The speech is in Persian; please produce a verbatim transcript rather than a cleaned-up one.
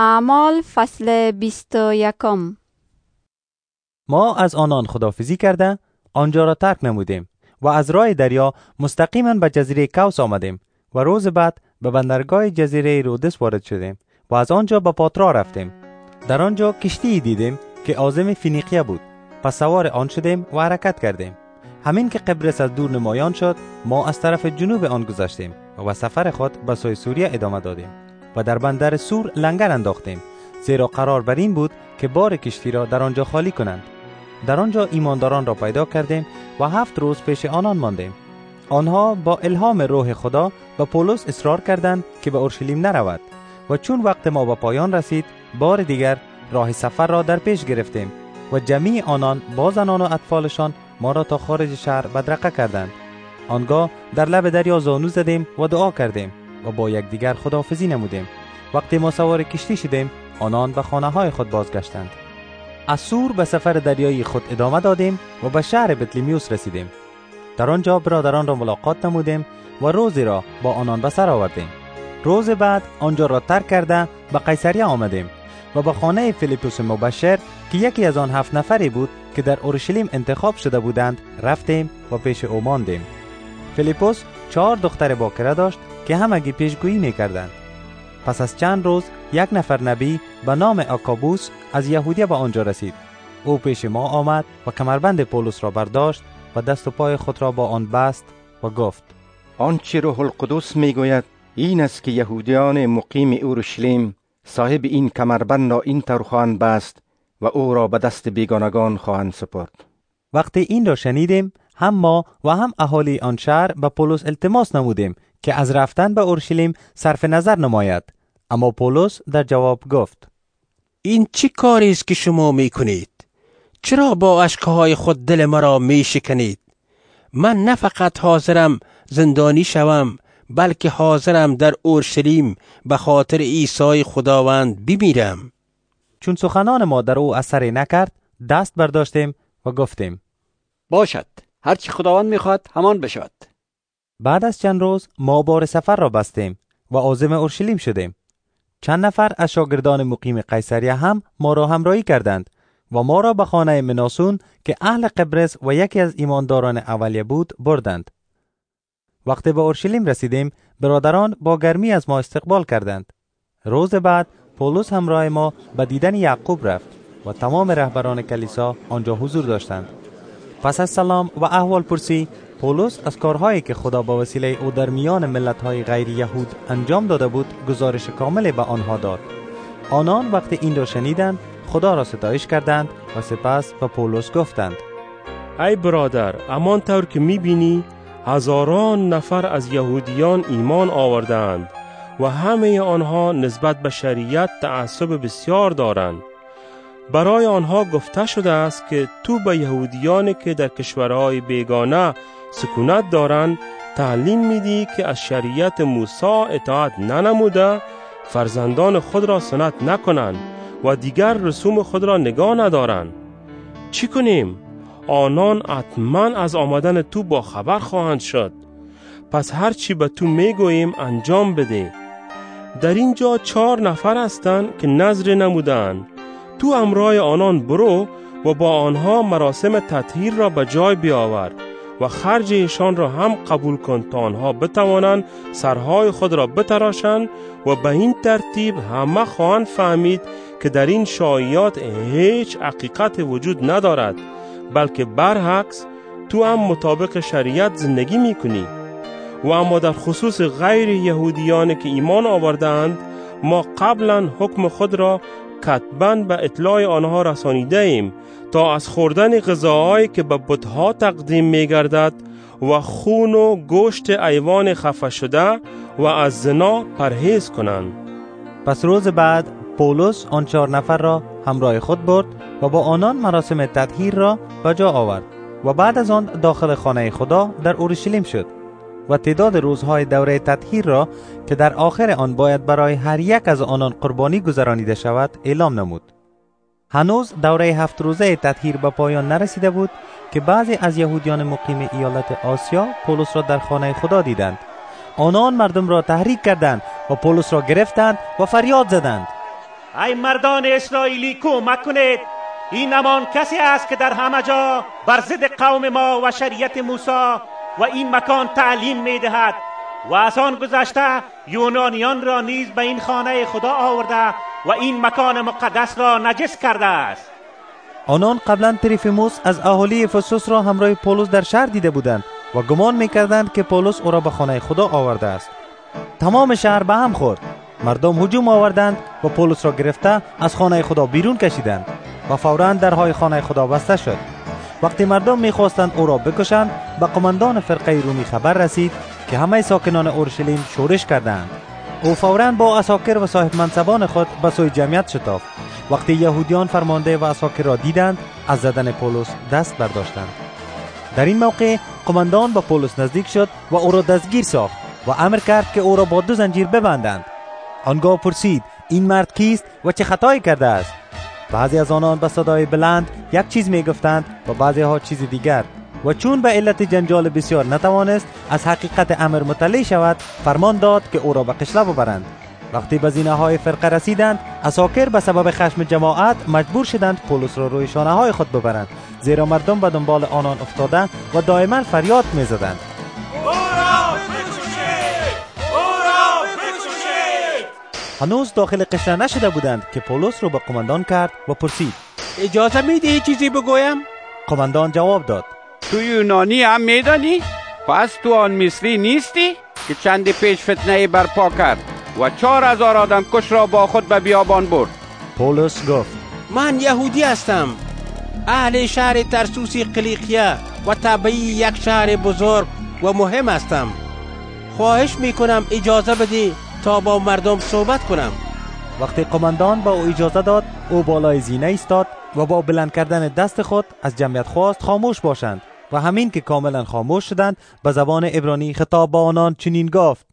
اعمال فصل بیست و یکم. ما از آنان خداحافظی کرده آنجا را ترک نمودیم و از راه دریا مستقیما به جزیره کوس آمدیم و روز بعد به بندرگاه جزیره رودس وارد شدیم و از آنجا به پاترا رفتیم. در آنجا کشتی دیدیم که عازم فینیقیه بود، پس سوار آن شدیم و حرکت کردیم. همین که قبرس از دور نمایان شد، ما از طرف جنوب آن گذشتیم و سفر خود به سوی سوریه ادامه دادیم و در بندر سور لنگر انداختیم، زیرا قرار بر این بود که بار کشتی را در آنجا خالی کنند. در آنجا ایمانداران را پیدا کردیم و هفت روز پیش آنان ماندیم. آنها با الهام روح خدا به پولس اصرار کردند که به اورشلیم نرود و چون وقت ما به پایان رسید، بار دیگر راه سفر را در پیش گرفتیم و جمیع آنان با زنان و اطفالشان ما را تا خارج شهر بدرقه کردند. آنگاه در لب دریا زانو زدیم و دعا کردیم و با یکدیگر خداحافظی نمودیم. وقتی ما سوار کشتی شدیم، آنان به خانه های خود بازگشتند. از سور به سفر دریایی خود ادامه دادیم و به شهر بتلیمیوس رسیدیم. در آنجا برادران را ملاقات نمودیم و روزی را با آنان به سر آوردیم. روز بعد آنجا را ترک کرده به قیصریه آمدیم و به خانه فیلیپوس مبشر که یکی از آن هفت نفری بود که در اورشلیم انتخاب شده بودند رفتیم و پیش او ماندیم. فیلیپوس چهار دختر باکره داشت که همگی پیشگویی می‌کردند. پس از چند روز یک نفر نبی به نام آکابوس از یهودیه به آنجا رسید. او پیش ما آمد و کمربند پولس را برداشت و دست و پای خود را با آن بست و گفت: آنچه روح القدس میگوید این است که یهودیان مقیم اورشلیم صاحب این کمربند را این طور خواهند بست و او را به دست بیگانگان خواهند سپرد. وقتی این را شنیدیم، هم ما و هم اهالی آن شهر به پولس التماس نمودیم که از رفتن به اورشلیم صرف نظر نماید. اما پولس در جواب گفت: این چه کاری است که شما میکنید؟ چرا با اشکهای خود دل مرا میشکنید؟ من نه فقط حاضرم زندانی شوم، بلکه حاضرم در اورشلیم به خاطر عیسی خداوند بمیرم. چون سخنان ما در او اثری نکرد، دست برداشتیم و گفتیم: باشد، هر چی خداوند میخواد همان بشود. بعد از چند روز ما بار سفر را بستیم و عازم اورشلیم شدیم. چند نفر از شاگردان مقیم قیصریه هم ما را همراهی کردند و ما را به خانه مناسون که اهل قبرس و یکی از ایمانداران اولیه بود بردند. وقتی به اورشلیم رسیدیم، برادران با گرمی از ما استقبال کردند. روز بعد پولس همراه ما به دیدن یعقوب رفت و تمام رهبران کلیسا آنجا حضور داشتند. پس از سلام و احوال پرسی، پولس از کارهایی که خدا با وسیله او در میان ملت‌های غیر یهود انجام داده بود گزارش کامل به آنها داد. آنان وقتی این را شنیدند، خدا را ستایش کردند و سپس به پولس گفتند: ای برادر، همان طور که می‌بینی هزاران نفر از یهودیان ایمان آوردند و همه آنها نسبت به شریعت تعصب بسیار دارند. برای آنها گفته شده است که تو به یهودیانی که در کشورهای بیگانه سکونت دارند تعلیم میدی که از شریعت موسی اطاعت ننموده فرزندان خود را سنت نکنند و دیگر رسوم خود را نگاه ندارند. چی کنیم؟ آنان حتما از آمدن تو با خبر خواهند شد. پس هر چی به تو میگوییم انجام بده. در اینجا چهار نفر هستند که نذر نمودند. تو امرای آنان برو و با آنها مراسم تطهیر را به جای بیاور و خرج ایشان را هم قبول کن تا آنها بتوانند سرهای خود را بتراشند و به این ترتیب همه خواهند فهمید که در این شایعات هیچ حقیقت وجود ندارد، بلکه برعکس تو هم مطابق شریعت زندگی میکنی. و اما در خصوص غیر یهودیان که ایمان آوردند، ما قبلا حکم خود را کتباً به اطلاع آنها رسانیده ایم تا از خوردن غذاهایی که به بتها تقدیم می گردد و خون و گوشت حیوان خفه شده و از زنا پرهیز کنند. پس روز بعد پولس آن چهار نفر را همراه خود برد و با آنان مراسم تطهیر را به جا آورد و بعد از آن داخل خانه خدا در اورشلیم شد و تعداد روزهای دوره تطهیر را که در آخر آن باید برای هر یک از آنان قربانی گذرانیده شود اعلام نمود. هنوز دوره هفت روزه تطهیر به پایان نرسیده بود که بعضی از یهودیان مقیم ایالت آسیا پولس را در خانه خدا دیدند. آنان مردم را تحریک کردند و پولس را گرفتند و فریاد زدند: ای مردان اسرائیلی کمک کنید، این همان کسی است که در همه جا بر ضد قوم ما و شریعت موسی و این مکان تعلیم می‌دهد و از آن گذشته یونانیان را نیز به این خانه خدا آورده و این مکان مقدس را نجس کرده است. آنان قبلا تریفیموس از اهالی افسوس را همراه پولس در شهر دیده بودند و گمان می‌کردند که پولس او را به خانه خدا آورده است. تمام شهر به هم خورد. مردم هجوم آوردند و پولس را گرفته از خانه خدا بیرون کشیدند و فوراً درهای خانه خدا بسته شد. وقتی مردم می‌خواستند او را بکشند، به قماندان فرقه رومی خبر رسید که همه ساکنان اورشلیم شورش کردند. او فوراً با عساکر و صاحب منصبان خود به سوی جمعیت شتافت. وقتی یهودیان فرمانده و عساکر را دیدند، از زدن پولس دست برداشتند. در این موقع قماندان به پولس نزدیک شد و او را دستگیر ساخت و امر کرد که او را با دو زنجیر ببندند. آنگاه پرسید این مرد کیست و چه خطایی کرده است؟ بعضی از آنان به صدای بلند یک چیز می گفتند و بعضی ها چیز دیگر و چون به علت جنجال بسیار نتوانست از حقیقت امر مطلع شود، فرمان داد که او را به قشله ببرند. وقتی به زینه های فرقه رسیدند، عساکر به سبب خشم جماعت مجبور شدند پولس را روی شانه های خود ببرند، زیرا مردم به دنبال آنان افتاده و دائما فریاد می زدند هنوز داخل قشله نشده بودند که پولس رو به قماندان کرد و پرسید اجازه میدهی چیزی بگویم؟ قماندان جواب داد تو یونانی هم میدانی؟ پس تو آن مصری نیستی که چند پیش فتنه برپا کرد و چهار هزار آدم کش را با خود به بیابان برد؟ پولس گفت من یهودی هستم، اهل شهر ترسوسی قلیقیه و طبعی یک شهر بزرگ و مهم هستم. خواهش میکنم اجازه بدی تا با مردم صحبت کنم. وقتی قماندان با او اجازه داد، او بالای زینه ایستاد و با بلند کردن دست خود از جمعیت خواست خاموش باشند و همین که کاملا خاموش شدند، به زبان عبرانی خطاب با آنان چنین گفت